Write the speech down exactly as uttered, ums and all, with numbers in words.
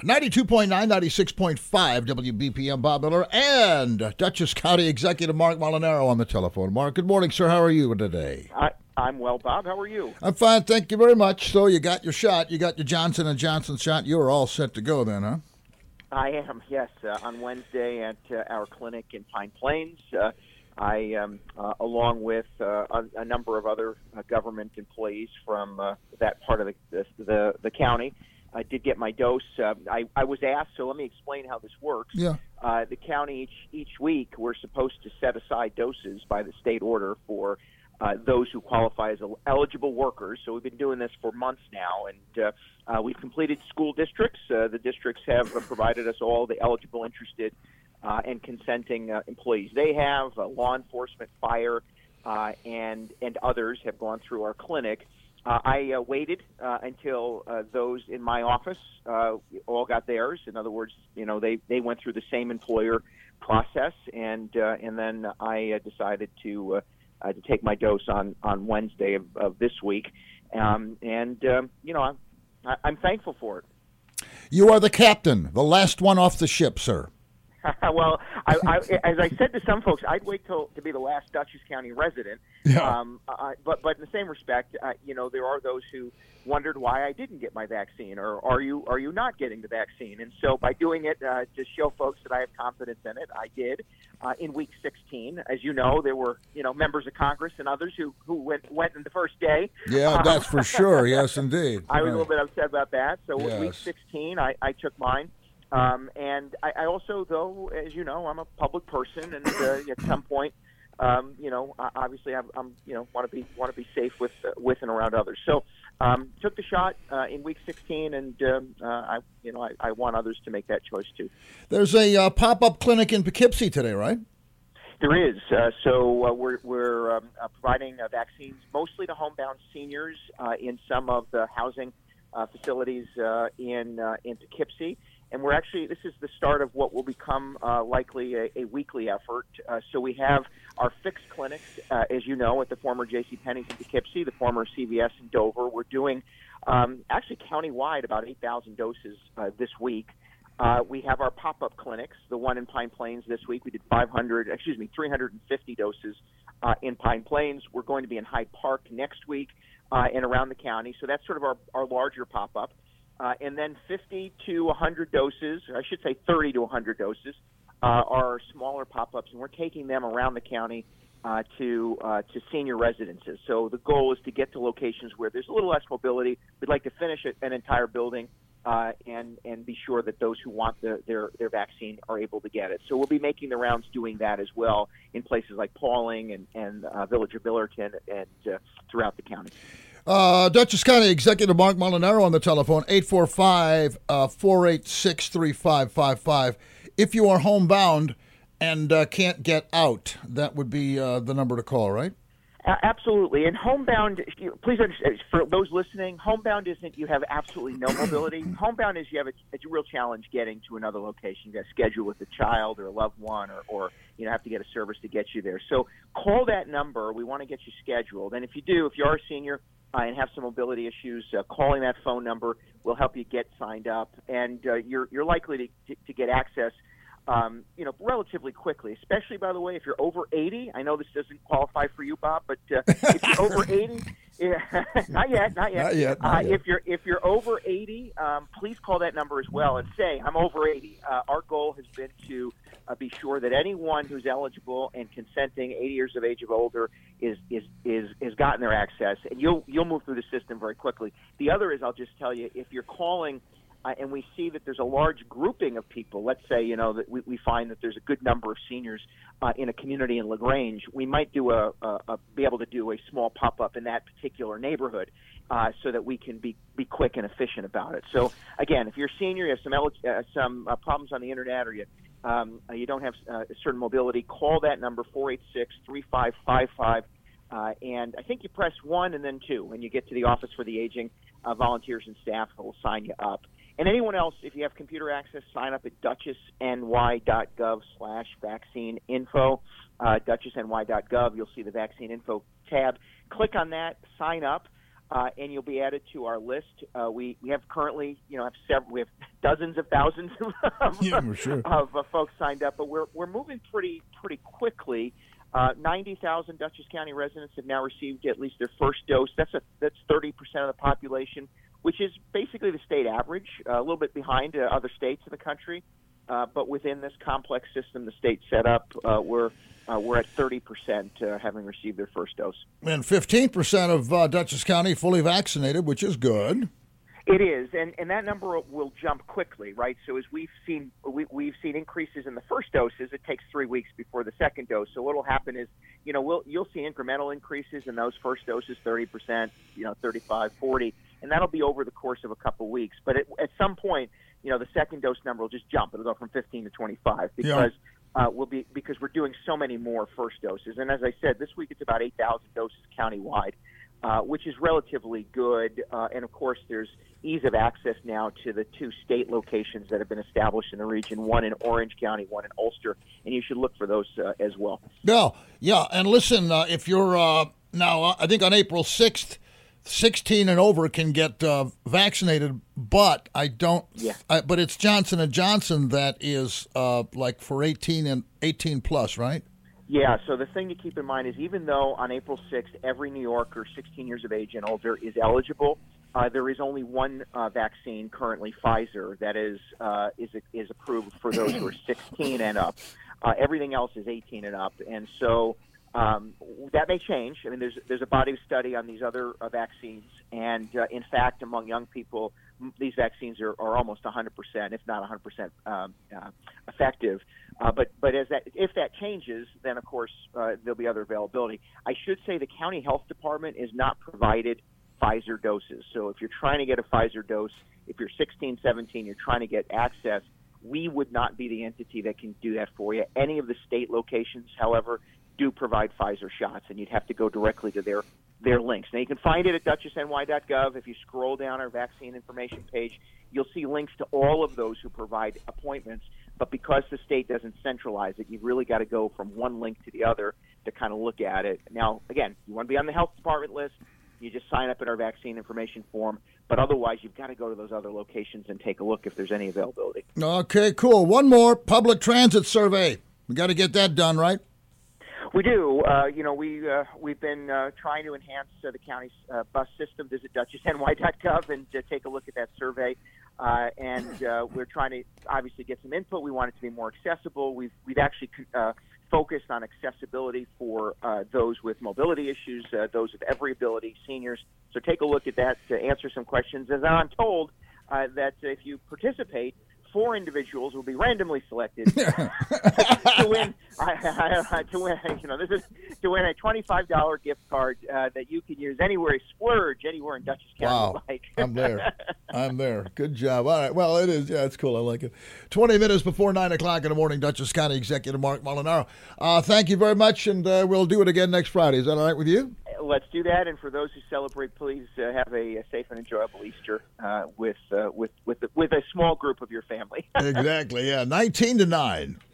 ninety-two point nine, ninety-six point five W B P M, Bob Miller, and Dutchess County Executive Mark Molinaro on the telephone. Mark, good morning, sir. How are you today? I, I'm well, Bob. How are you? I'm fine, thank you very much. So you got your shot. You got your Johnson and Johnson shot. You are all set to go then, huh? I am, yes. Uh, on Wednesday at uh, our clinic in Pine Plains, uh, I, um, uh, along with uh, a, a number of other uh, government employees from uh, that part of the the, the, the county, I did get my dose. Uh, I, I was asked, so let me explain how this works. Yeah. Uh, the county, each, each week, we're supposed to set aside doses by the state order for uh, those who qualify as eligible workers. So we've been doing this for months now, and uh, uh, we've completed school districts. Uh, the districts have uh, provided us all the eligible, interested, uh, and consenting uh, employees. They have uh, law enforcement, fire, uh, and and others have gone through our clinic. Uh, I uh, waited uh, until uh, those in my office uh, all got theirs. In other words, you know, they, they went through the same employer process, and uh, and then I uh, decided to uh, uh, to take my dose on, on Wednesday of, of this week, um, and um, you know, I'm I'm thankful for it. You are the captain, the last one off the ship, sir. Well, I, I, as I said to some folks, I'd wait till to be the last Dutchess County resident. Yeah. Um, uh, but but in the same respect, uh, you know, there are those who wondered why I didn't get my vaccine, or are you are you not getting the vaccine? And so by doing it uh, to show folks that I have confidence in it, I did. Uh, in week sixteen, as you know, there were you know members of Congress and others who who went went in the first day. Yeah, that's for sure. Yes, indeed. I was yeah. a little bit upset about that. So Yes. week sixteen, I, I took mine. Um, and I, I also, though, as you know, I'm a public person, and uh, at some point, um, you know, obviously, I'm, I'm you know, want to be want to be safe with uh, with and around others. So, um, took the shot uh, in week sixteen, and um, uh, I, you know, I, I want others to make that choice too. There's a uh, pop-up clinic in Poughkeepsie today, right? There is. Uh, so uh, we're we're um, uh, providing uh, vaccines mostly to homebound seniors uh, in some of the housing uh, facilities uh, in uh, in Poughkeepsie. And we're actually, this is the start of what will become uh, likely a, a weekly effort. Uh, so we have our fixed clinics, uh, as you know, at the former JCPenney's in Poughkeepsie, the former C V S in Dover. We're doing um, actually countywide about eight thousand doses uh, this week. Uh, we have our pop-up clinics, the one in Pine Plains this week. We did five hundred, excuse me, three hundred fifty doses uh, in Pine Plains. We're going to be in Hyde Park next week uh, and around the county. So that's sort of our, our larger pop-up. Uh, and then fifty to one hundred doses, or I should say thirty to one hundred doses, uh, are smaller pop-ups, and we're taking them around the county uh, to uh, to senior residences. So the goal is to get to locations where there's a little less mobility. We'd like to finish an entire building uh, and and be sure that those who want the, their their vaccine are able to get it. So we'll be making the rounds doing that as well in places like Pauling and, and uh, Village of Billerton and uh, throughout the county. Uh, Dutchess County Executive Mark Molinaro on the telephone, eight four five, four eight six, three five five five. If you are homebound and uh, can't get out, that would be uh, the number to call, right? Uh, absolutely. And homebound, please understand, for those listening, homebound isn't you have absolutely no mobility. Homebound is you have a, a real challenge getting to another location. You got to schedule with a child or a loved one, or, or you know have to get a service to get you there. So call that number. We want to get you scheduled. And if you do, if you are a senior, Uh, and have some mobility issues, uh, calling that phone number will help you get signed up, and uh, you're you're likely to, to, to get access, um, you know, relatively quickly. Especially, by the way, if you're over eighty. I know this doesn't qualify for you, Bob, but uh, if you're over eighty, yeah, not yet, not yet. Not yet, not uh, yet. If you're if you're over eighty, um, please call that number as well and say I'm over eighty. Uh, our goal has been to uh, be sure that anyone who's eligible and consenting, eighty years of age or older, is is is has gotten their access, and you'll you'll move through the system very quickly. The other is, I'll just tell you, if you're calling uh, and we see that there's a large grouping of people, let's say you know that we, we find that there's a good number of seniors uh, in a community in LaGrange, we might do a, a, a be able to do a small pop up in that particular neighborhood, uh, so that we can be be quick and efficient about it. So again, if you're a senior, you have some elig- uh, some uh, problems on the internet, or you um, you don't have uh, certain mobility, call that number four eight six, three five five five. Uh, and I think you press one and then two when you get to the Office for the Aging. Uh, volunteers and staff will sign you up. And anyone else, if you have computer access, sign up at dutchessny.gov slash vaccine info. Uh, dutchessny dot gov, you'll see the vaccine info tab. Click on that, sign up. Uh, and you'll be added to our list. Uh, we, we have currently, you know, have several, we have dozens of thousands of, yeah, for sure. of uh, folks signed up, but we're we're moving pretty pretty quickly. Uh, ninety thousand Dutchess County residents have now received at least their first dose. That's a that's thirty percent of the population, which is basically the state average, uh, a little bit behind uh, other states in the country. Uh, but within this complex system the state set up, uh, we're uh, we're at thirty percent uh, having received their first dose. And fifteen percent of uh, Dutchess County fully vaccinated, which is good. It is, and, and that number will jump quickly, right? So as we've seen, we, we've seen increases in the first doses. It takes three weeks before the second dose. So what will happen is, you know, we'll you'll see incremental increases in those first doses, thirty percent, you know, thirty-five, forty, and that'll be over the course of a couple weeks. But at, at some point, you know, the second dose number will just jump. It'll go from fifteen to twenty-five because yeah. uh, we'll be because we're doing so many more first doses. And as I said, this week it's about eight thousand doses countywide, uh, which is relatively good. Uh, and of course, there's ease of access now to the two state locations that have been established in the region, one in Orange County, one in Ulster, and you should look for those uh, as well. Yeah, yeah, and listen, uh, if you're uh, now, uh, I think on April sixth, sixteen and over can get uh, vaccinated, but I don't, yeah. I, but it's Johnson and Johnson that is uh, like for eighteen and eighteen plus, right? Yeah, so the thing to keep in mind is even though on April sixth, every New Yorker sixteen years of age and older is eligible, Uh, there is only one uh, vaccine currently, Pfizer, that is uh, is is approved for those who are sixteen and up. Uh, everything else is eighteen and up, and so um, that may change. I mean, there's there's a body of study on these other uh, vaccines, and uh, in fact, among young people, m- these vaccines are, are almost one hundred percent, if not one hundred percent, um, uh, effective. Uh, but but as that if that changes, then of course uh, there'll be other availability. I should say the county health department is not provided Pfizer doses. So if you're trying to get a Pfizer dose, if you're sixteen, seventeen, you're trying to get access, we would not be the entity that can do that for you. Any of the state locations, however, do provide Pfizer shots, and you'd have to go directly to their, their links. Now, you can find it at Dutchess N Y dot gov. If you scroll down our vaccine information page, you'll see links to all of those who provide appointments. But because the state doesn't centralize it, you've really got to go from one link to the other to kind of look at it. Now, again, you want to be on the health department list, you just sign up at our vaccine information form. But otherwise, you've got to go to those other locations and take a look if there's any availability. Okay, cool. One more public transit survey. We got to get that done, right? We do. Uh, you know, we, uh, we've been uh, trying to enhance uh, the county's uh, bus system. Visit Dutchess N Y dot gov and uh, take a look at that survey. Uh, and uh, we're trying to obviously get some input. We want it to be more accessible. We've, we've actually uh, focused on accessibility for uh, those with mobility issues, uh, those with every ability, seniors. So take a look at that to answer some questions. As I'm told uh, that if you participate, four individuals will be randomly selected to win. I, I, to win, you know, this is to win a twenty-five dollars gift card uh, that you can use anywhere, splurge anywhere in Dutchess County. Wow, like. I'm there. I'm there. Good job. All right. Well, it is. Yeah, it's cool. I like it. Twenty minutes before nine o'clock in the morning. Dutchess County Executive Mark Molinaro. Uh, thank you very much, and uh, we'll do it again next Friday. Is that all right with you? Let's do that. And for those who celebrate, please uh, have a, a safe and enjoyable Easter uh, with uh, with with with a small group of your family. Exactly. Yeah. Nineteen to nine.